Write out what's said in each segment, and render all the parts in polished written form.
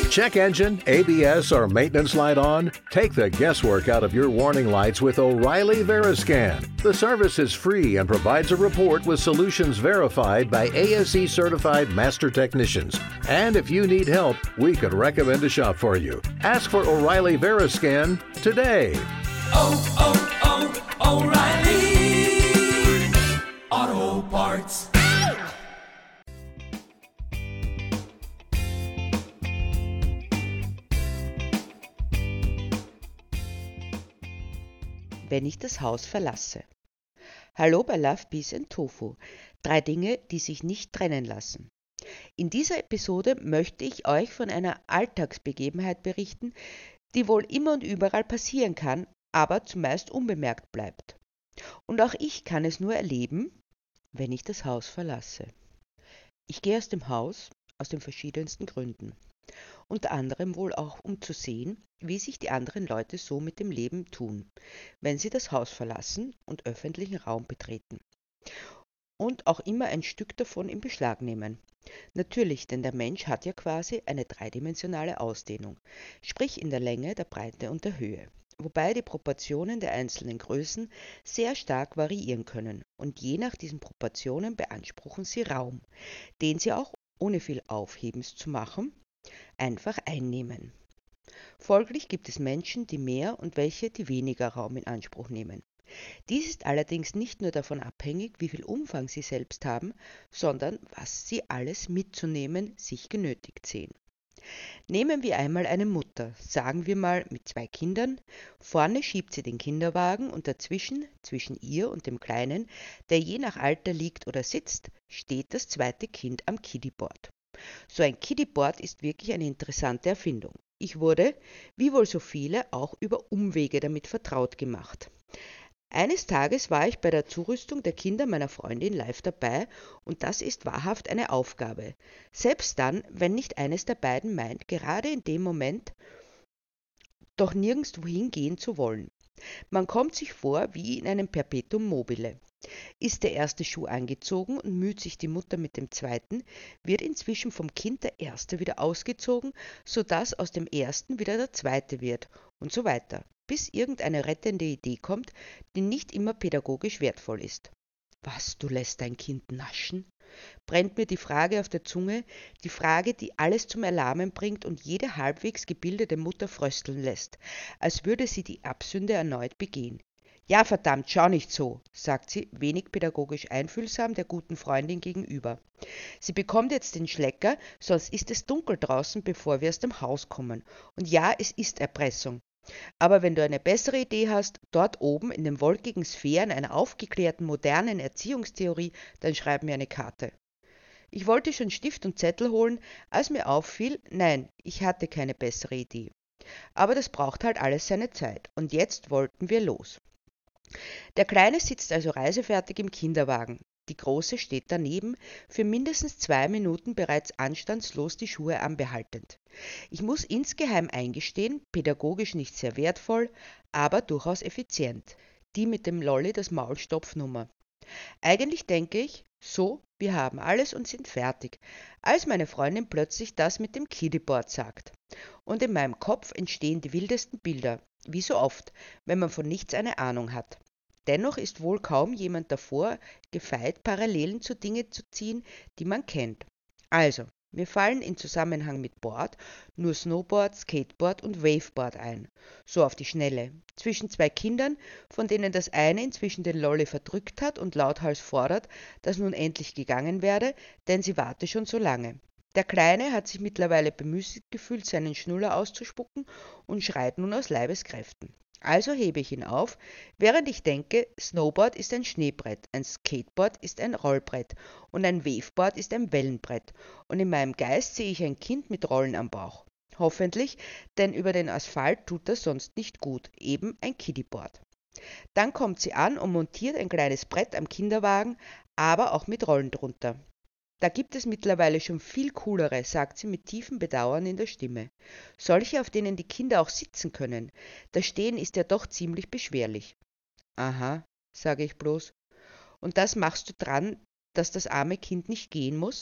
Check engine, ABS, or maintenance light on? Take the guesswork out of your warning lights with O'Reilly Veriscan. The service is free and provides a report with solutions verified by ASE certified master technicians. And if you need help, we could recommend a shop for you. Ask for O'Reilly Veriscan today. O'Reilly Auto Parts. Wenn ich das Haus verlasse. Hallo bei Love, Peace and Tofu. 3 Dinge, die sich nicht trennen lassen. In dieser Episode möchte ich euch von einer Alltagsbegebenheit berichten, die wohl immer und überall passieren kann, aber zumeist unbemerkt bleibt. Und auch ich kann es nur erleben, wenn ich das Haus verlasse. Ich gehe aus dem Haus aus den verschiedensten Gründen. Unter anderem wohl auch, um zu sehen, wie sich die anderen Leute so mit dem Leben tun, wenn sie das Haus verlassen und öffentlichen Raum betreten. Und auch immer ein Stück davon in Beschlag nehmen. Natürlich, denn der Mensch hat ja quasi eine dreidimensionale Ausdehnung, sprich in der Länge, der Breite und der Höhe. Wobei die Proportionen der einzelnen Größen sehr stark variieren können und je nach diesen Proportionen beanspruchen sie Raum, den sie auch, ohne viel Aufhebens zu machen, einfach einnehmen. Folglich gibt es Menschen, die mehr und welche, die weniger Raum in Anspruch nehmen. Dies ist allerdings nicht nur davon abhängig, wie viel Umfang sie selbst haben, sondern was sie alles mitzunehmen sich genötigt sehen. Nehmen wir einmal eine Mutter, sagen wir mal mit 2 Kindern, vorne schiebt sie den Kinderwagen und dazwischen, zwischen ihr und dem Kleinen, der je nach Alter liegt oder sitzt, steht das zweite Kind am Kiddieboard. So ein Kiddieboard ist wirklich eine interessante Erfindung. Ich wurde, wie wohl so viele, auch über Umwege damit vertraut gemacht. Eines Tages war ich bei der Zurüstung der Kinder meiner Freundin live dabei und das ist wahrhaft eine Aufgabe. Selbst dann, wenn nicht eines der beiden meint, gerade in dem Moment doch nirgendwohin gehen zu wollen. Man kommt sich vor wie in einem Perpetuum mobile. Ist der erste Schuh angezogen und müht sich die Mutter mit dem zweiten, wird inzwischen vom Kind der erste wieder ausgezogen, sodass aus dem ersten wieder der zweite wird und so weiter, bis irgendeine rettende Idee kommt, die nicht immer pädagogisch wertvoll ist. Was, du lässt dein Kind naschen? Brennt mir die Frage auf der Zunge, die Frage, die alles zum Erlahmen bringt und jede halbwegs gebildete Mutter frösteln lässt, als würde sie die Erbsünde erneut begehen. Ja, verdammt, schau nicht so, sagt sie, wenig pädagogisch einfühlsam der guten Freundin gegenüber. Sie bekommt jetzt den Schlecker, sonst ist es dunkel draußen, bevor wir aus dem Haus kommen. Und ja, es ist Erpressung. Aber wenn du eine bessere Idee hast, dort oben in den wolkigen Sphären einer aufgeklärten modernen Erziehungstheorie, dann schreib mir eine Karte. Ich wollte schon Stift und Zettel holen, als mir auffiel, nein, ich hatte keine bessere Idee. Aber das braucht halt alles seine Zeit. Und jetzt wollten wir los. Der Kleine sitzt also reisefertig im Kinderwagen. Die Große steht daneben, für mindestens 2 Minuten bereits anstandslos die Schuhe anbehaltend. Ich muss insgeheim eingestehen, pädagogisch nicht sehr wertvoll, aber durchaus effizient. Die mit dem Lolli das Maulstopfnummer. Eigentlich denke ich, so, wir haben alles und sind fertig, als meine Freundin plötzlich das mit dem Kiddieboard sagt. Und in meinem Kopf entstehen die wildesten Bilder, wie so oft, wenn man von nichts eine Ahnung hat. Dennoch ist wohl kaum jemand davor gefeit, Parallelen zu Dingen zu ziehen, die man kennt. Also, mir fallen in Zusammenhang mit Board nur Snowboard, Skateboard und Waveboard ein. So auf die Schnelle. Zwischen 2 Kindern, von denen das eine inzwischen den Lolli verdrückt hat und lauthals fordert, dass nun endlich gegangen werde, denn sie warte schon so lange. Der Kleine hat sich mittlerweile bemüßigt gefühlt, seinen Schnuller auszuspucken und schreit nun aus Leibeskräften. Also hebe ich ihn auf, während ich denke, Snowboard ist ein Schneebrett, ein Skateboard ist ein Rollbrett und ein Waveboard ist ein Wellenbrett. Und in meinem Geist sehe ich ein Kind mit Rollen am Bauch. Hoffentlich, denn über den Asphalt tut das sonst nicht gut, eben ein Kiddieboard. Dann kommt sie an und montiert ein kleines Brett am Kinderwagen, aber auch mit Rollen drunter. Da gibt es mittlerweile schon viel coolere, sagt sie mit tiefem Bedauern in der Stimme. Solche, auf denen die Kinder auch sitzen können. Das Stehen ist ja doch ziemlich beschwerlich. Aha, sage ich bloß. Und das machst du dran, dass das arme Kind nicht gehen muss?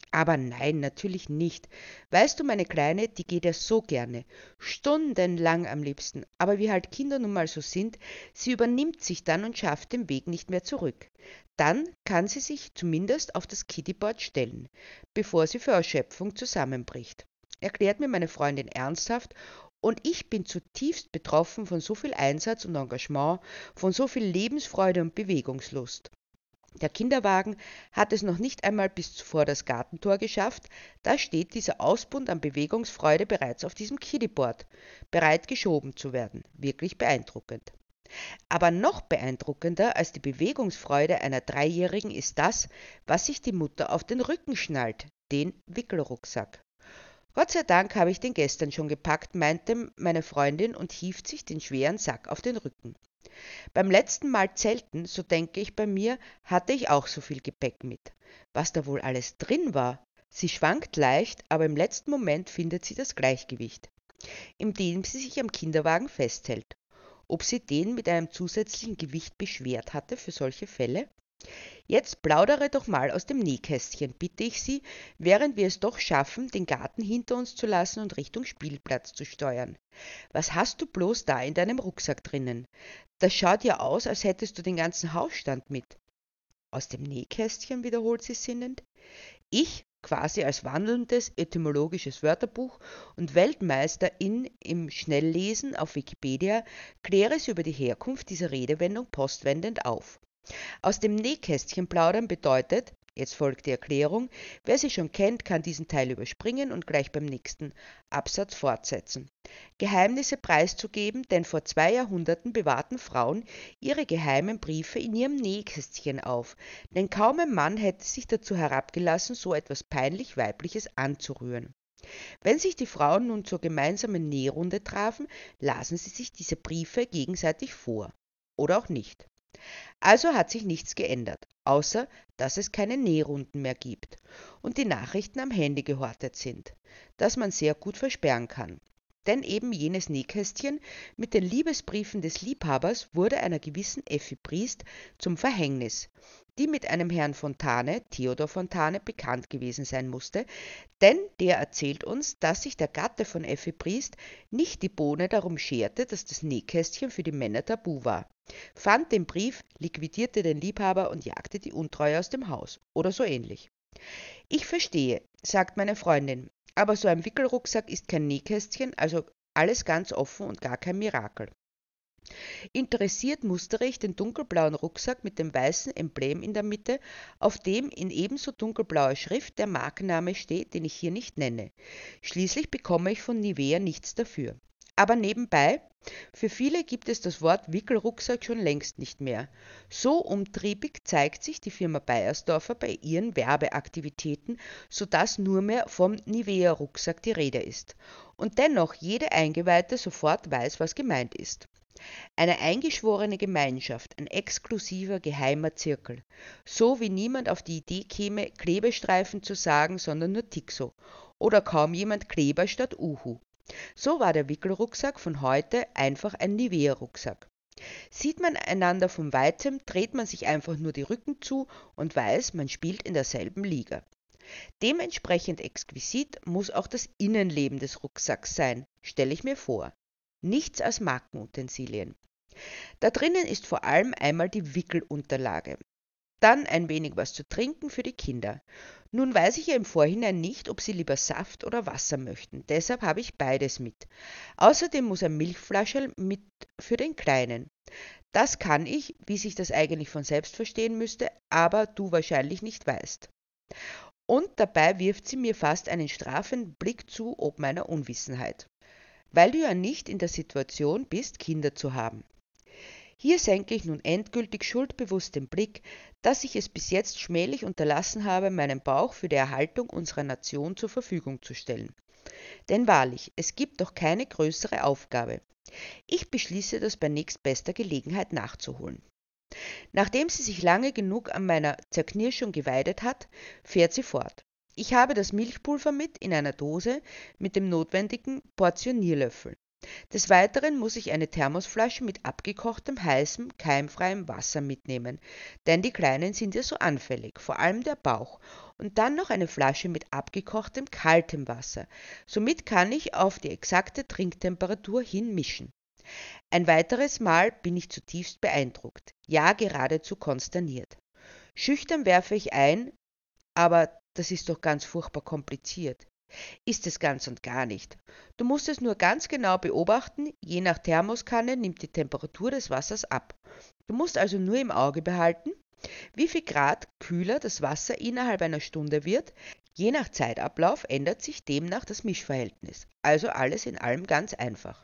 Aber nein, natürlich nicht. Weißt du, meine Kleine, die geht ja so gerne. Stundenlang am liebsten. Aber wie halt Kinder nun mal so sind, sie übernimmt sich dann und schafft den Weg nicht mehr zurück. Dann kann sie sich zumindest auf das Kittyboard stellen, bevor sie vor Erschöpfung zusammenbricht. Erklärt mir meine Freundin ernsthaft, und ich bin zutiefst betroffen von so viel Einsatz und Engagement, von so viel Lebensfreude und Bewegungslust. Der Kinderwagen hat es noch nicht einmal bis vor das Gartentor geschafft, da steht dieser Ausbund an Bewegungsfreude bereits auf diesem Kiddyboard, bereit geschoben zu werden. Wirklich beeindruckend. Aber noch beeindruckender als die Bewegungsfreude einer Dreijährigen ist das, was sich die Mutter auf den Rücken schnallt, den Wickelrucksack. Gott sei Dank habe ich den gestern schon gepackt, meinte meine Freundin und hieft sich den schweren Sack auf den Rücken. Beim letzten Mal Zelten, so denke ich bei mir, hatte ich auch so viel Gepäck mit. Was da wohl alles drin war? Sie schwankt leicht, aber im letzten Moment findet sie das Gleichgewicht, indem sie sich am Kinderwagen festhält. Ob sie den mit einem zusätzlichen Gewicht beschwert hatte für solche Fälle? Jetzt plaudere doch mal aus dem Nähkästchen, bitte ich sie, während wir es doch schaffen, den Garten hinter uns zu lassen und Richtung Spielplatz zu steuern. Was hast du bloß da in deinem Rucksack drinnen? Das schaut ja aus, als hättest du den ganzen Hausstand mit. Aus dem Nähkästchen, wiederholt sie sinnend. Ich, quasi als wandelndes etymologisches Wörterbuch und Weltmeisterin im Schnelllesen auf Wikipedia, kläre sie über die Herkunft dieser Redewendung postwendend auf. Aus dem Nähkästchen plaudern bedeutet, jetzt folgt die Erklärung, wer sie schon kennt, kann diesen Teil überspringen und gleich beim nächsten Absatz fortsetzen. Geheimnisse preiszugeben, denn vor 2 Jahrhunderten bewahrten Frauen ihre geheimen Briefe in ihrem Nähkästchen auf, denn kaum ein Mann hätte sich dazu herabgelassen, so etwas peinlich Weibliches anzurühren. Wenn sich die Frauen nun zur gemeinsamen Nährunde trafen, lasen sie sich diese Briefe gegenseitig vor. Oder auch nicht. Also hat sich nichts geändert, außer dass es keine Nährunden mehr gibt und die Nachrichten am Handy gehortet sind, das man sehr gut versperren kann. Denn eben jenes Nähkästchen mit den Liebesbriefen des Liebhabers wurde einer gewissen Effi Briest zum Verhängnis, die mit einem Herrn Fontane, Theodor Fontane, bekannt gewesen sein musste, denn der erzählt uns, dass sich der Gatte von Effi Briest nicht die Bohne darum scherte, dass das Nähkästchen für die Männer tabu war, fand den Brief, liquidierte den Liebhaber und jagte die Untreue aus dem Haus oder so ähnlich. Ich verstehe, sagt meine Freundin, aber so ein Wickelrucksack ist kein Nähkästchen, also alles ganz offen und gar kein Mirakel. Interessiert mustere ich den dunkelblauen Rucksack mit dem weißen Emblem in der Mitte, auf dem in ebenso dunkelblauer Schrift der Markenname steht, den ich hier nicht nenne. Schließlich bekomme ich von Nivea nichts dafür. Aber nebenbei, für viele gibt es das Wort Wickelrucksack schon längst nicht mehr. So umtriebig zeigt sich die Firma Beiersdorfer bei ihren Werbeaktivitäten, sodass nur mehr vom Nivea-Rucksack die Rede ist. Und dennoch jede Eingeweihte sofort weiß, was gemeint ist. Eine eingeschworene Gemeinschaft, ein exklusiver geheimer Zirkel. So wie niemand auf die Idee käme, Klebestreifen zu sagen, sondern nur Tixo. Oder kaum jemand Kleber statt Uhu. So war der Wickelrucksack von heute einfach ein Nivea-Rucksack. Sieht man einander von weitem, dreht man sich einfach nur die Rücken zu und weiß, man spielt in derselben Liga. Dementsprechend exquisit muss auch das Innenleben des Rucksacks sein, stelle ich mir vor. Nichts als Markenutensilien. Da drinnen ist vor allem einmal die Wickelunterlage. Dann ein wenig was zu trinken für die Kinder. Nun weiß ich ja im Vorhinein nicht, ob sie lieber Saft oder Wasser möchten. Deshalb habe ich beides mit. Außerdem muss ein Milchflascherl mit für den Kleinen. Das kann ich, wie sich das eigentlich von selbst verstehen müsste, aber du wahrscheinlich nicht weißt. Und dabei wirft sie mir fast einen strafenden Blick zu ob meiner Unwissenheit. Weil du ja nicht in der Situation bist, Kinder zu haben. Hier senke ich nun endgültig schuldbewusst den Blick, dass ich es bis jetzt schmählich unterlassen habe, meinen Bauch für die Erhaltung unserer Nation zur Verfügung zu stellen. Denn wahrlich, es gibt doch keine größere Aufgabe. Ich beschließe, das bei nächstbester Gelegenheit nachzuholen. Nachdem sie sich lange genug an meiner Zerknirschung geweidet hat, fährt sie fort. Ich habe das Milchpulver mit in einer Dose mit dem notwendigen Portionierlöffel. Des Weiteren muss ich eine Thermosflasche mit abgekochtem, heißem, keimfreiem Wasser mitnehmen, denn die Kleinen sind ja so anfällig, vor allem der Bauch. Und dann noch eine Flasche mit abgekochtem, kaltem Wasser. Somit kann ich auf die exakte Trinktemperatur hin mischen. Ein weiteres Mal bin ich zutiefst beeindruckt, ja geradezu konsterniert. Schüchtern werfe ich ein, aber das ist doch ganz furchtbar kompliziert. Ist es ganz und gar nicht. Du musst es nur ganz genau beobachten, je nach Thermoskanne nimmt die Temperatur des Wassers ab. Du musst also nur im Auge behalten, wie viel Grad kühler das Wasser innerhalb einer Stunde wird. Je nach Zeitablauf ändert sich demnach das Mischverhältnis. Also alles in allem ganz einfach.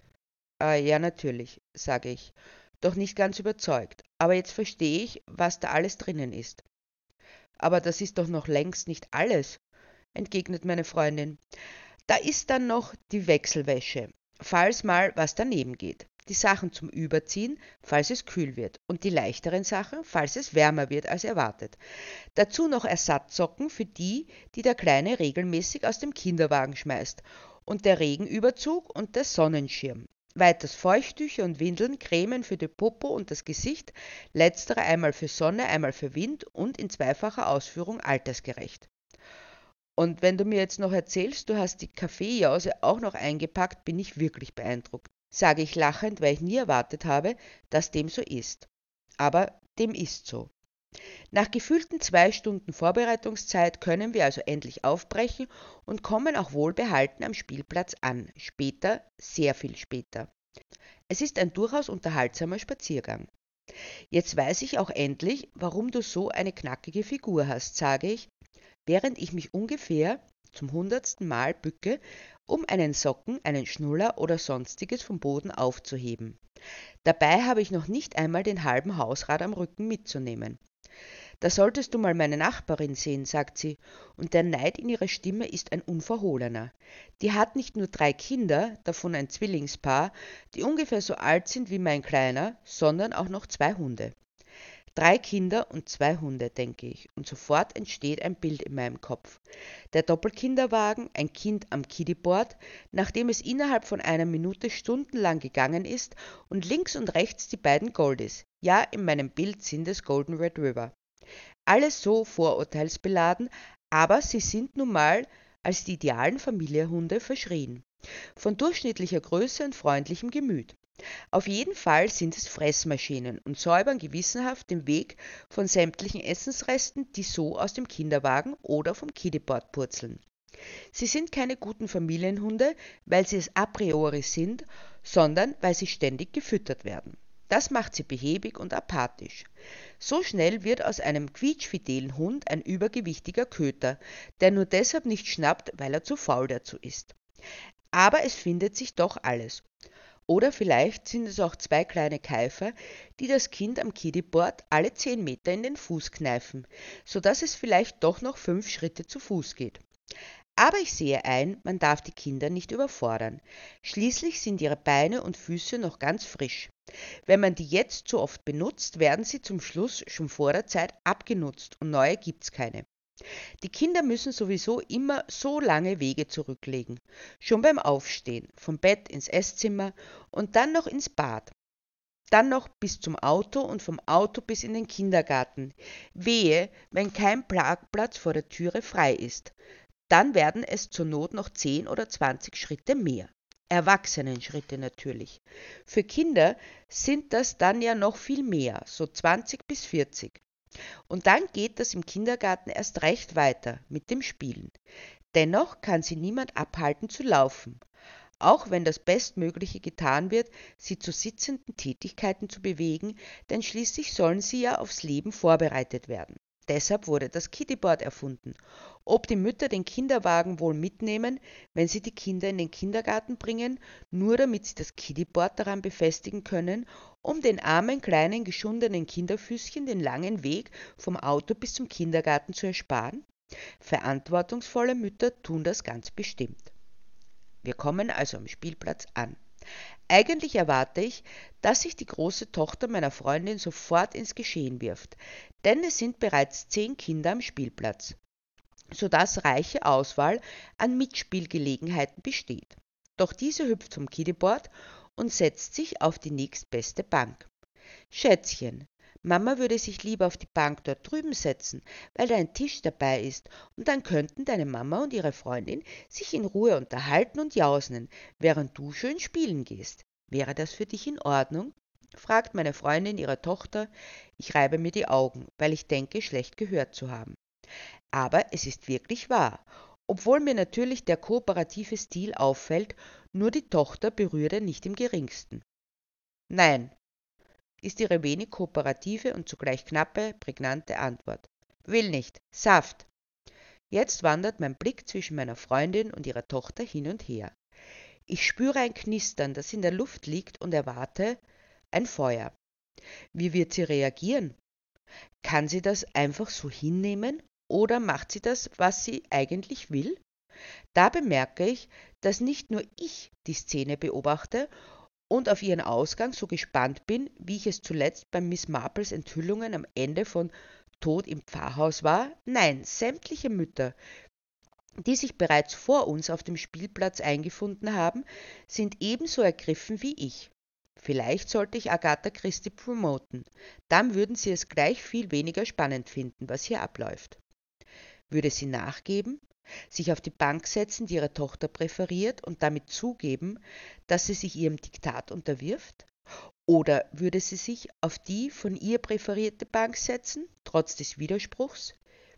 Ja, natürlich, sage ich, doch nicht ganz überzeugt. Aber jetzt verstehe ich, was da alles drinnen ist. Aber das ist doch noch längst nicht alles, entgegnet meine Freundin. Da ist dann noch die Wechselwäsche, falls mal was daneben geht. Die Sachen zum Überziehen, falls es kühl wird. Und die leichteren Sachen, falls es wärmer wird als erwartet. Dazu noch Ersatzsocken für die, die der Kleine regelmäßig aus dem Kinderwagen schmeißt. Und der Regenüberzug und der Sonnenschirm. Weiters Feuchttücher und Windeln, Cremen für die Popo und das Gesicht, letztere einmal für Sonne, einmal für Wind und in zweifacher Ausführung altersgerecht. Und wenn du mir jetzt noch erzählst, du hast die Kaffeejause auch noch eingepackt, bin ich wirklich beeindruckt, sage ich lachend, weil ich nie erwartet habe, dass dem so ist. Aber dem ist so. Nach gefühlten 2 Stunden Vorbereitungszeit können wir also endlich aufbrechen und kommen auch wohlbehalten am Spielplatz an. Später, sehr viel später. Es ist ein durchaus unterhaltsamer Spaziergang. Jetzt weiß ich auch endlich, warum du so eine knackige Figur hast, sage ich, während ich mich ungefähr zum 100. Mal bücke, um einen Socken, einen Schnuller oder sonstiges vom Boden aufzuheben. Dabei habe ich noch nicht einmal den halben Hausrat am Rücken mitzunehmen. Da solltest du mal meine Nachbarin sehen, sagt sie, und der Neid in ihrer Stimme ist ein unverhohlener. Die hat nicht nur 3 Kinder, davon ein Zwillingspaar, die ungefähr so alt sind wie mein Kleiner, sondern auch noch 2 Hunde. 3 Kinder und 2 Hunde, denke ich, und sofort entsteht ein Bild in meinem Kopf. Der Doppelkinderwagen, ein Kind am Kiddieboard, nachdem es innerhalb von einer Minute stundenlang gegangen ist, und links und rechts die beiden Goldies. Ja, in meinem Bild sind es Golden Red River. Alles so vorurteilsbeladen, aber sie sind nun mal als die idealen Familienhunde verschrien. Von durchschnittlicher Größe und freundlichem Gemüt. Auf jeden Fall sind es Fressmaschinen und säubern gewissenhaft den Weg von sämtlichen Essensresten, die so aus dem Kinderwagen oder vom Kiddieboard purzeln. Sie sind keine guten Familienhunde, weil sie es a priori sind, sondern weil sie ständig gefüttert werden. Das macht sie behäbig und apathisch. So schnell wird aus einem quietschfidelen Hund ein übergewichtiger Köter, der nur deshalb nicht schnappt, weil er zu faul dazu ist. Aber es findet sich doch alles. Oder vielleicht sind es auch 2 kleine Keifer, die das Kind am Kiddieboard alle 10 Meter in den Fuß kneifen, sodass es vielleicht doch noch 5 Schritte zu Fuß geht. Aber ich sehe ein, man darf die Kinder nicht überfordern. Schließlich sind ihre Beine und Füße noch ganz frisch. Wenn man die jetzt zu oft benutzt, werden sie zum Schluss schon vor der Zeit abgenutzt und neue gibt's keine. Die Kinder müssen sowieso immer so lange Wege zurücklegen. Schon beim Aufstehen, vom Bett ins Esszimmer und dann noch ins Bad. Dann noch bis zum Auto und vom Auto bis in den Kindergarten. Wehe, wenn kein Parkplatz vor der Türe frei ist. Dann werden es zur Not noch 10 oder 20 Schritte mehr. Erwachsenenschritte natürlich. Für Kinder sind das dann ja noch viel mehr, so 20 bis 40. Und dann geht das im Kindergarten erst recht weiter mit dem Spielen. Dennoch kann sie niemand abhalten zu laufen, auch wenn das Bestmögliche getan wird, sie zu sitzenden Tätigkeiten zu bewegen, denn schließlich sollen sie ja aufs Leben vorbereitet werden. Deshalb wurde das Kiddieboard erfunden. Ob die Mütter den Kinderwagen wohl mitnehmen, wenn sie die Kinder in den Kindergarten bringen, nur damit sie das Kiddieboard daran befestigen können, um den armen, kleinen, geschundenen Kinderfüßchen den langen Weg vom Auto bis zum Kindergarten zu ersparen? Verantwortungsvolle Mütter tun das ganz bestimmt. Wir kommen also am Spielplatz an. Eigentlich erwarte ich, dass sich die große Tochter meiner Freundin sofort ins Geschehen wirft, denn es sind bereits 10 Kinder am Spielplatz, sodass reiche Auswahl an Mitspielgelegenheiten besteht. Doch diese hüpft vom Kiddieboard und setzt sich auf die nächstbeste Bank. Schätzchen, Mama würde sich lieber auf die Bank dort drüben setzen, weil da ein Tisch dabei ist, und dann könnten deine Mama und ihre Freundin sich in Ruhe unterhalten und jausen, während du schön spielen gehst. Wäre das für dich in Ordnung? Fragt meine Freundin ihre Tochter. Ich reibe mir die Augen, weil ich denke, schlecht gehört zu haben. Aber es ist wirklich wahr. Obwohl mir natürlich der kooperative Stil auffällt, nur die Tochter berührt er nicht im geringsten. Nein, ist ihre wenig kooperative und zugleich knappe, prägnante Antwort. Will nicht. Saft. Jetzt wandert mein Blick zwischen meiner Freundin und ihrer Tochter hin und her. Ich spüre ein Knistern, das in der Luft liegt, und erwarte ein Feuer. Wie wird sie reagieren? Kann sie das einfach so hinnehmen oder macht sie das, was sie eigentlich will? Da bemerke ich, dass nicht nur ich die Szene beobachte und auf ihren Ausgang so gespannt bin, wie ich es zuletzt bei Miss Marples Enthüllungen am Ende von Tod im Pfarrhaus war. Nein, sämtliche Mütter, die sich bereits vor uns auf dem Spielplatz eingefunden haben, sind ebenso ergriffen wie ich. Vielleicht sollte ich Agatha Christie promoten, dann würden sie es gleich viel weniger spannend finden, was hier abläuft. Würde sie nachgeben, sich auf die Bank setzen, die ihre Tochter präferiert, und damit zugeben, dass sie sich ihrem Diktat unterwirft? Oder würde sie sich auf die von ihr präferierte Bank setzen, trotz des Widerspruchs?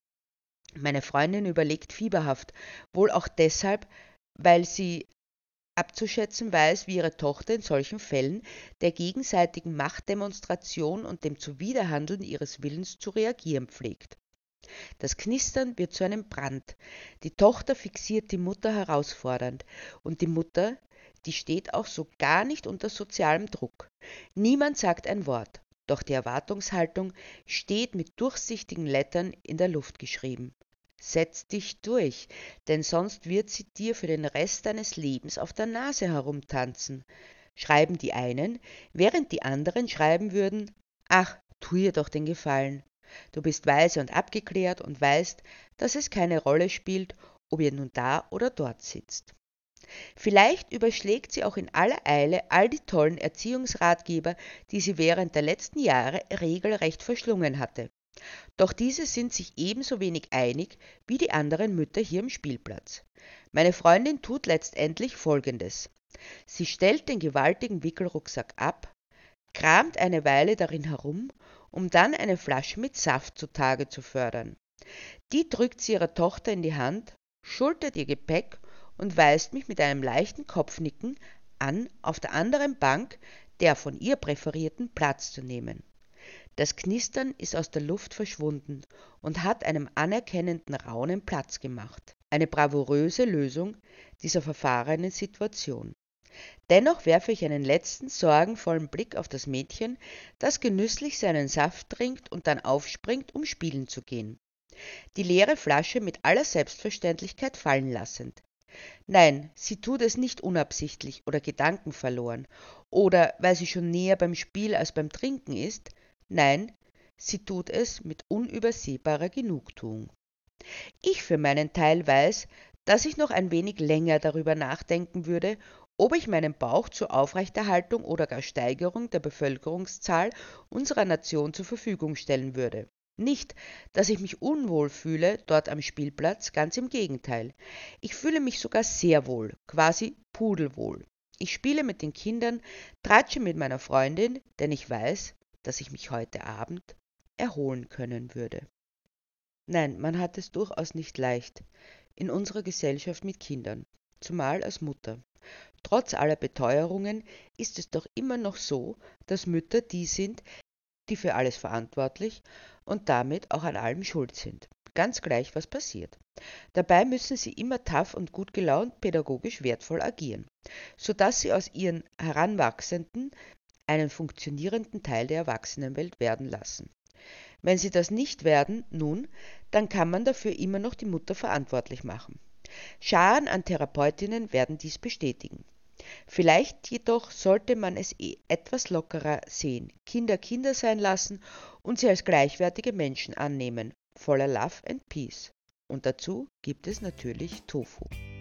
Meine Freundin überlegt fieberhaft, wohl auch deshalb, weil sie abzuschätzen weiß, wie ihre Tochter in solchen Fällen der gegenseitigen Machtdemonstration und dem Zuwiderhandeln ihres Willens zu reagieren pflegt. Das Knistern wird zu einem Brand. Die Tochter fixiert die Mutter herausfordernd, und die Mutter, die steht auch so gar nicht unter sozialem Druck. Niemand sagt ein Wort, doch die Erwartungshaltung steht mit durchsichtigen Lettern in der Luft geschrieben. Setz dich durch, denn sonst wird sie dir für den Rest deines Lebens auf der Nase herumtanzen, schreiben die einen, während die anderen schreiben würden: Ach, tu ihr doch den Gefallen. Du bist weise und abgeklärt und weißt, dass es keine Rolle spielt, ob ihr nun da oder dort sitzt. Vielleicht überschlägt sie auch in aller Eile all die tollen Erziehungsratgeber, die sie während der letzten Jahre regelrecht verschlungen hatte. Doch diese sind sich ebenso wenig einig wie die anderen Mütter hier im Spielplatz. Meine Freundin tut letztendlich Folgendes. Sie stellt den gewaltigen Wickelrucksack ab, kramt eine Weile darin herum, um dann eine Flasche mit Saft zutage zu fördern. Die drückt sie ihrer Tochter in die Hand, schultert ihr Gepäck und weist mich mit einem leichten Kopfnicken an, auf der anderen Bank der von ihr präferierten Platz zu nehmen. Das Knistern ist aus der Luft verschwunden und hat einem anerkennenden Raunen Platz gemacht. Eine bravouröse Lösung dieser verfahrenen Situation. Dennoch werfe ich einen letzten sorgenvollen Blick auf das Mädchen, das genüsslich seinen Saft trinkt und dann aufspringt, um spielen zu gehen. Die leere Flasche mit aller Selbstverständlichkeit fallen lassend. Nein, sie tut es nicht unabsichtlich oder gedankenverloren oder weil sie schon näher beim Spiel als beim Trinken ist. Nein, sie tut es mit unübersehbarer Genugtuung. Ich für meinen Teil weiß, dass ich noch ein wenig länger darüber nachdenken würde, ob ich meinen Bauch zur Aufrechterhaltung oder gar Steigerung der Bevölkerungszahl unserer Nation zur Verfügung stellen würde. Nicht, dass ich mich unwohl fühle dort am Spielplatz, ganz im Gegenteil. Ich fühle mich sogar sehr wohl, quasi pudelwohl. Ich spiele mit den Kindern, tratsche mit meiner Freundin, denn ich weiß, dass ich mich heute Abend erholen können würde. Nein, man hat es durchaus nicht leicht in unserer Gesellschaft mit Kindern, zumal als Mutter. Trotz aller Beteuerungen ist es doch immer noch so, dass Mütter die sind, die für alles verantwortlich und damit auch an allem schuld sind. Ganz gleich, was passiert. Dabei müssen sie immer tough und gut gelaunt pädagogisch wertvoll agieren, sodass sie aus ihren Heranwachsenden einen funktionierenden Teil der Erwachsenenwelt werden lassen. Wenn sie das nicht werden, nun, dann kann man dafür immer noch die Mutter verantwortlich machen. Scharen an Therapeutinnen werden dies bestätigen. Vielleicht jedoch sollte man es etwas lockerer sehen, Kinder Kinder sein lassen und sie als gleichwertige Menschen annehmen, voller Love and Peace. Und dazu gibt es natürlich Tofu.